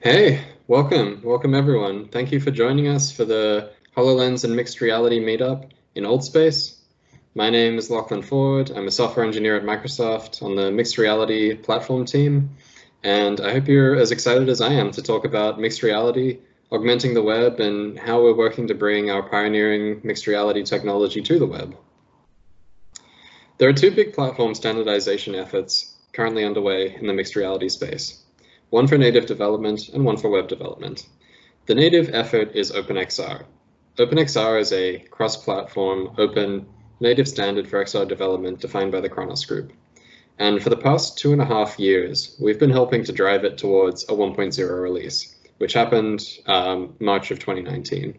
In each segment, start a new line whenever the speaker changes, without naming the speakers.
Hey, welcome everyone. Thank you for joining us for the HoloLens and Mixed Reality meetup in Old Space. My name is Lachlan Ford. I'm a software engineer at Microsoft on the Mixed Reality platform team, and I hope you're as excited as I am to talk about mixed reality, augmenting the web, and how we're working to bring our pioneering mixed reality technology to the web. There are two big platform standardization efforts currently underway in the mixed reality space. One for native development and one for web development. The native effort is OpenXR. OpenXR is a cross-platform, open, native standard for XR development defined by the Khronos Group. And for the past 2.5 years, we've been helping to drive it towards a 1.0 release, which happened March of 2019.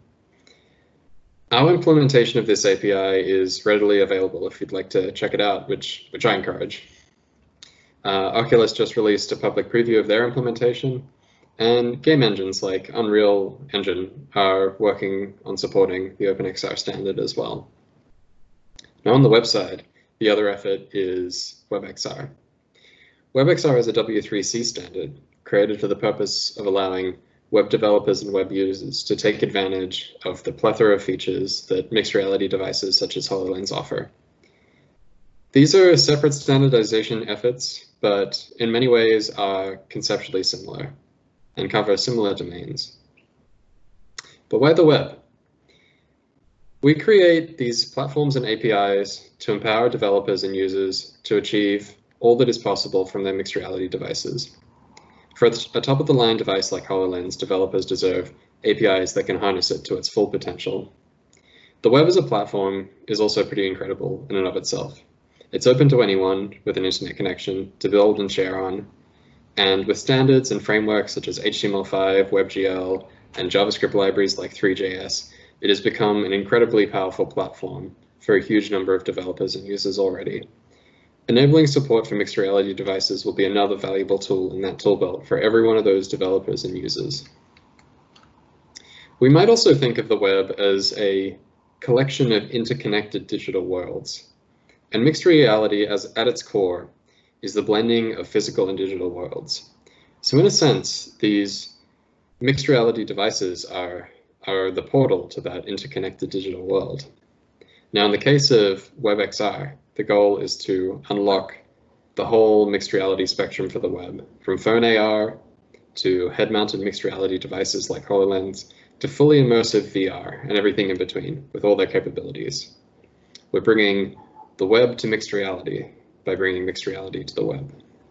Our implementation of this API is readily available if you'd like to check it out, which I encourage. Oculus just released a public preview of their implementation, and game engines like Unreal Engine are working on supporting the OpenXR standard as well. Now on the website, the other effort is WebXR. WebXR is a W3C standard created for the purpose of allowing web developers and web users to take advantage of the plethora of features that mixed reality devices such as HoloLens offer. These are separate standardization efforts, but in many ways are conceptually similar and cover similar domains. But why the web? We create these platforms and APIs to empower developers and users to achieve all that is possible from their mixed reality devices. For a top-of-the-line device like HoloLens, developers deserve APIs that can harness it to its full potential. The web as a platform is also pretty incredible in and of itself. It's open to anyone with an internet connection to build and share on, and with standards and frameworks such as HTML5, WebGL, and JavaScript libraries like Three.js, it has become an incredibly powerful platform for a huge number of developers and users already. Enabling support for mixed reality devices will be another valuable tool in that tool belt for every one of those developers and users. We might also think of the web as a collection of interconnected digital worlds. And mixed reality, at its core, is the blending of physical and digital worlds. So in a sense, these mixed reality devices are the portal to that interconnected digital world. Now, in the case of WebXR, the goal is to unlock the whole mixed reality spectrum for the web, from phone AR to head-mounted mixed reality devices like HoloLens to fully immersive VR and everything in between with all their capabilities. We're bringing the web to mixed reality by bringing mixed reality to the web.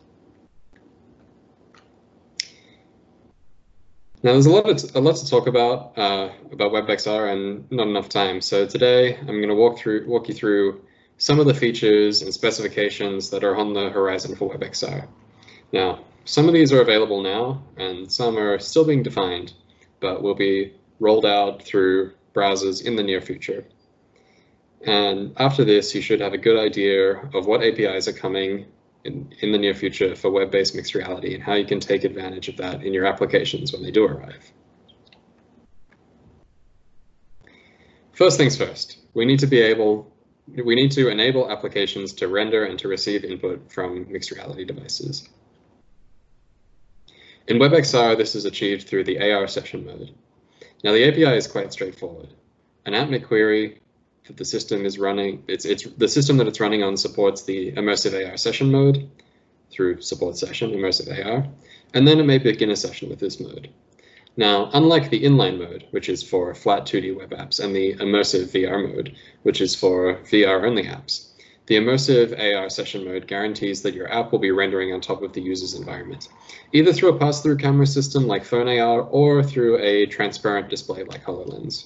Now, there's a lot to talk about WebXR and not enough time. So today, I'm going to walk you through some of the features and specifications that are on the horizon for WebXR. Now, some of these are available now, and some are still being defined, but will be rolled out through browsers in the near future. And after this, you should have a good idea of what APIs are coming in the near future for web-based mixed reality and how you can take advantage of that in your applications when they do arrive. First things first, we need to enable applications to render and to receive input from mixed reality devices. In WebXR, this is achieved through the AR session mode. Now, the API is quite straightforward. An app may query that the system is running, the system that it's running on supports the immersive AR session mode through support session, immersive AR, and then it may begin a session with this mode. Now, unlike the inline mode, which is for flat 2D web apps, and the immersive VR mode, which is for VR-only apps, the immersive AR session mode guarantees that your app will be rendering on top of the user's environment, either through a pass-through camera system like Phone AR or through a transparent display like HoloLens.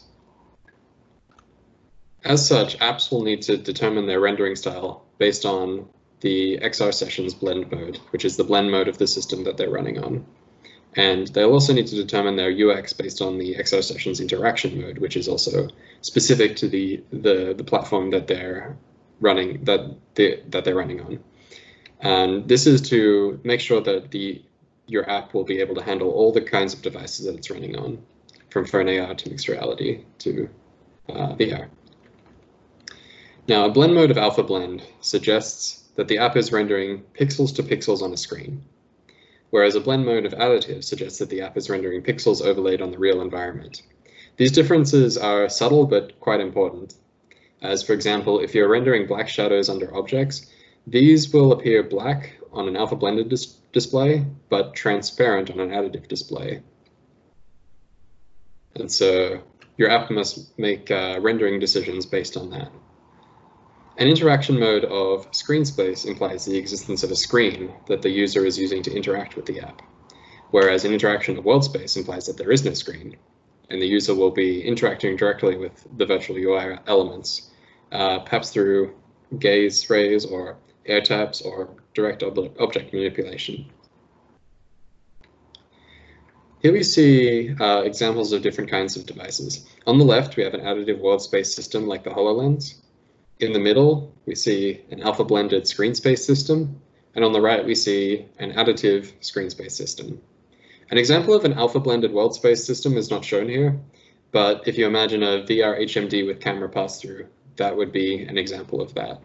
As such, apps will need to determine their rendering style based on the XR Sessions blend mode, which is the blend mode of the system that they're running on. And they'll also need to determine their UX based on the XR Sessions interaction mode, which is also specific to the platform that they're running on. And this is to make sure that your app will be able to handle all the kinds of devices that it's running on, from Phone AR to mixed reality to VR. Now, a blend mode of alpha blend suggests that the app is rendering pixels to pixels on a screen, whereas a blend mode of additive suggests that the app is rendering pixels overlaid on the real environment. These differences are subtle but quite important, as for example, if you're rendering black shadows under objects, these will appear black on an alpha blended display, but transparent on an additive display. And so your app must make rendering decisions based on that. An interaction mode of screen space implies the existence of a screen that the user is using to interact with the app, whereas an interaction of world space implies that there is no screen, and the user will be interacting directly with the virtual UI elements, perhaps through gaze rays or air taps or direct object manipulation. Here we see examples of different kinds of devices. On the left, we have an additive world space system like the HoloLens. In the middle, we see an alpha blended screen space system. And on the right, we see an additive screen space system. An example of an alpha blended world space system is not shown here, but if you imagine a VR HMD with camera pass-through, that would be an example of that.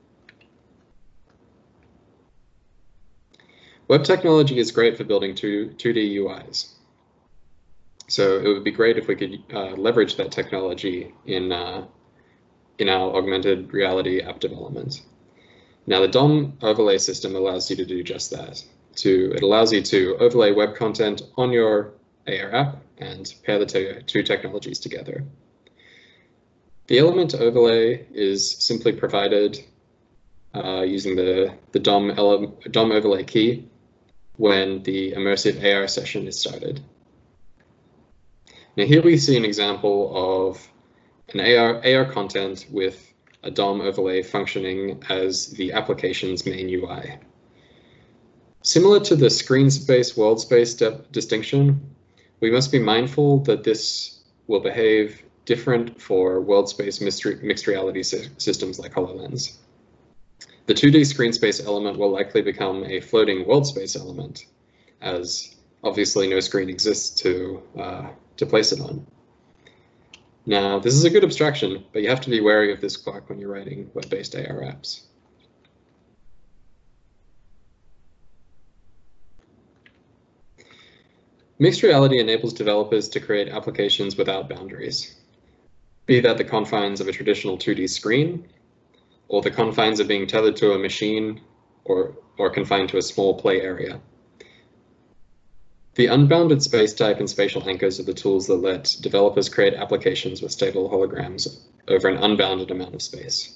Web technology is great for building 2D UIs. So it would be great if we could leverage that technology in our augmented reality app development. Now, the DOM overlay system allows you to do just that. It allows you to overlay web content on your AR app and pair the two technologies together. The element overlay is simply provided using the DOM overlay key when the immersive AR session is started. Now here we see an example of an AR content with a DOM overlay functioning as the application's main UI. Similar to the screen space, world space distinction, we must be mindful that this will behave different for world space mixed reality systems like HoloLens. The 2D screen space element will likely become a floating world space element, as obviously no screen exists to place it on. Now, this is a good abstraction, but you have to be wary of this clock when you're writing web-based AR apps. Mixed reality enables developers to create applications without boundaries, be that the confines of a traditional 2D screen, or the confines of being tethered to a machine, or confined to a small play area. The unbounded space type and spatial anchors are the tools that let developers create applications with stable holograms over an unbounded amount of space.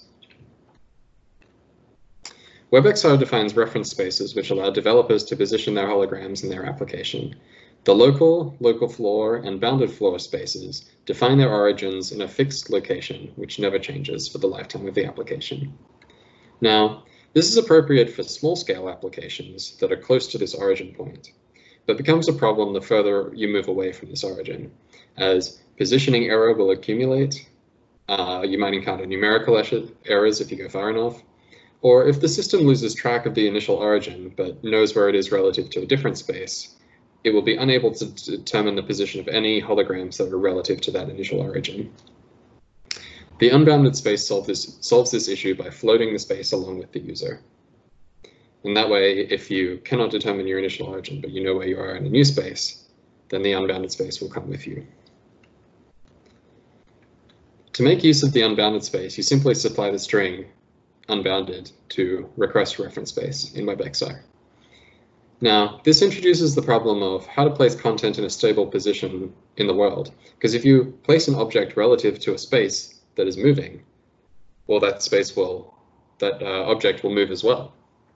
WebXR defines reference spaces which allow developers to position their holograms in their application. The local floor, and bounded floor spaces define their origins in a fixed location, which never changes for the lifetime of the application. Now, this is appropriate for small-scale applications that are close to this origin point, but becomes a problem the further you move away from this origin, as positioning error will accumulate. You might encounter numerical errors if you go far enough, or if the system loses track of the initial origin but knows where it is relative to a different space, it will be unable to determine the position of any holograms that are relative to that initial origin. The unbounded space solves this issue by floating the space along with the user. And that way, if you cannot determine your initial origin, but you know where you are in a new space, then the unbounded space will come with you. To make use of the unbounded space, you simply supply the string unbounded to request reference space in WebXR. Now, this introduces the problem of how to place content in a stable position in the world, because if you place an object relative to a space that is moving, well, that object will move as well.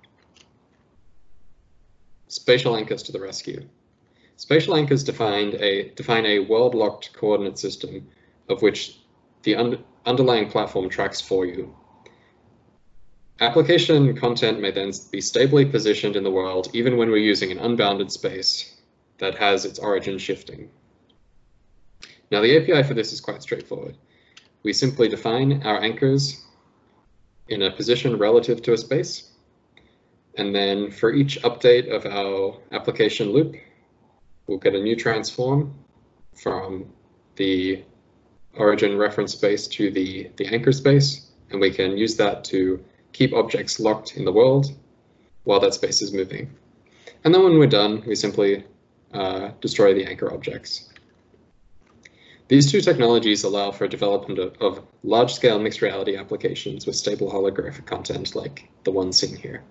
Spatial anchors to the rescue. Spatial anchors define a world-locked coordinate system of which the underlying platform tracks for you. Application content may then be stably positioned in the world even when we're using an unbounded space that has its origin shifting. Now, the API for this is quite straightforward. We simply define our anchors in a position relative to a space, and then for each update of our application loop, we'll get a new transform from the origin reference space to the anchor space, and we can use that to keep objects locked in the world while that space is moving. And then when we're done, we simply destroy the anchor objects. These two technologies allow for development of large-scale mixed reality applications with stable holographic content like the one seen here.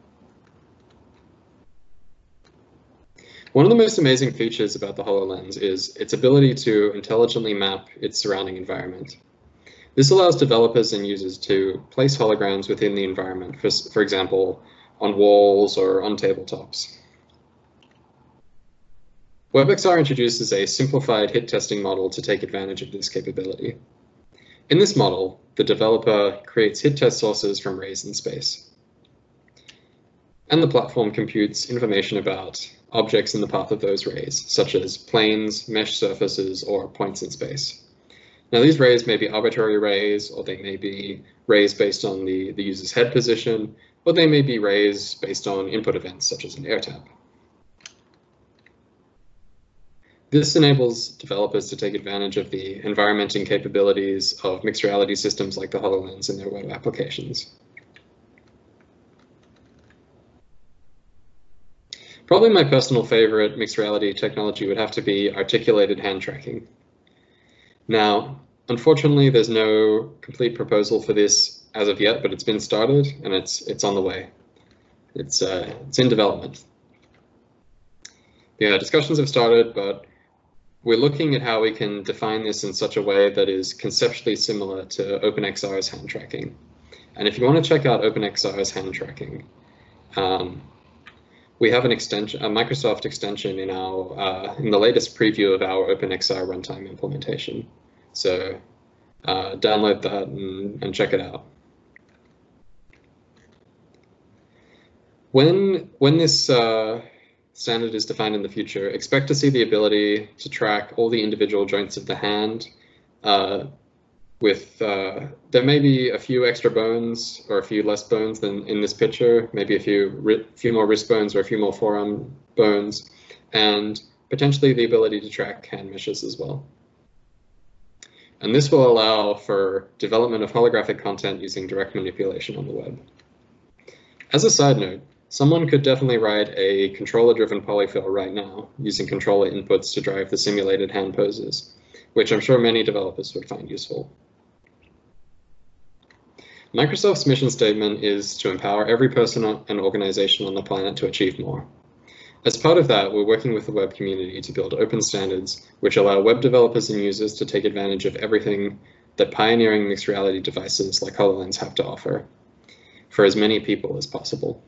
One of the most amazing features about the HoloLens is its ability to intelligently map its surrounding environment. This allows developers and users to place holograms within the environment, for example, on walls or on tabletops. WebXR introduces a simplified hit testing model to take advantage of this capability. In this model, the developer creates hit test sources from rays in space. And the platform computes information about objects in the path of those rays, such as planes, mesh surfaces, or points in space. Now, these rays may be arbitrary rays, or they may be rays based on the user's head position, or they may be rays based on input events, such as an air tap. This enables developers to take advantage of the environmenting capabilities of mixed reality systems like the HoloLens in their web applications. Probably my personal favorite mixed reality technology would have to be articulated hand tracking. Now, unfortunately, there's no complete proposal for this as of yet, but it's been started and it's on the way. It's in development. Yeah, discussions have started, but we're looking at how we can define this in such a way that is conceptually similar to OpenXR's hand tracking. And if you want to check out OpenXR's hand tracking, we have an extension, a Microsoft extension in the latest preview of our OpenXR runtime implementation. So download that and check it out. When this standard is defined in the future, expect to see the ability to track all the individual joints of the hand. There may be a few extra bones or a few less bones than in this picture, maybe a few more wrist bones or a few more forearm bones, and potentially the ability to track hand meshes as well. And this will allow for development of holographic content using direct manipulation on the web. As a side note, someone could definitely write a controller-driven polyfill right now using controller inputs to drive the simulated hand poses, which I'm sure many developers would find useful. Microsoft's mission statement is to empower every person and organization on the planet to achieve more. As part of that, we're working with the web community to build open standards which allow web developers and users to take advantage of everything that pioneering mixed reality devices like HoloLens have to offer for as many people as possible.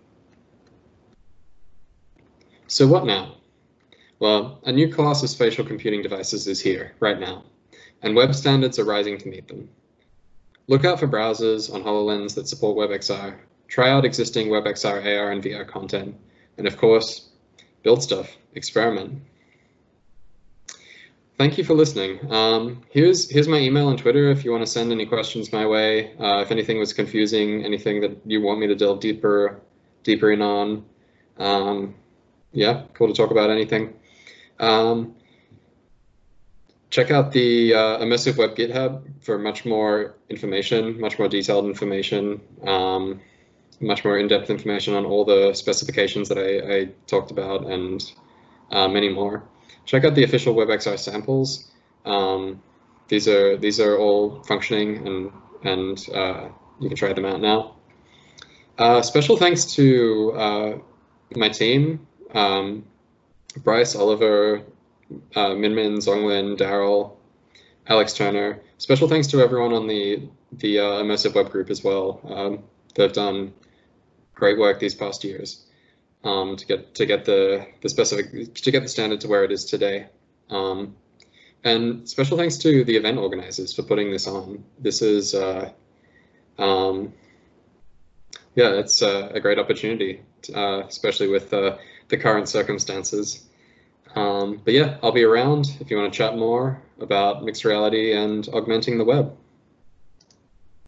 So what now? Well, a new class of spatial computing devices is here right now, and web standards are rising to meet them. Look out for browsers on HoloLens that support WebXR, try out existing WebXR AR and VR content, and of course, build stuff, experiment. Thank you for listening. Here's my email and Twitter if you want to send any questions my way. If anything was confusing, anything that you want me to delve deeper in on. Yeah, cool to talk about anything. Check out the Immersive Web GitHub for much more information, much more detailed information, much more in-depth information on all the specifications that I talked about and many more. Check out the official WebXR samples. These are all functioning and you can try them out now. Special thanks to my team. Bryce, Oliver, Minmin, Zonglin, Daryl, Alex Turner. Special thanks to everyone on the Immersive Web group as well. They've done great work these past years to get the standard to where it is today. And special thanks to the event organizers for putting this on. This is yeah, it's a great opportunity, especially with the current circumstances. But yeah, I'll be around if you want to chat more about mixed reality and augmenting the web.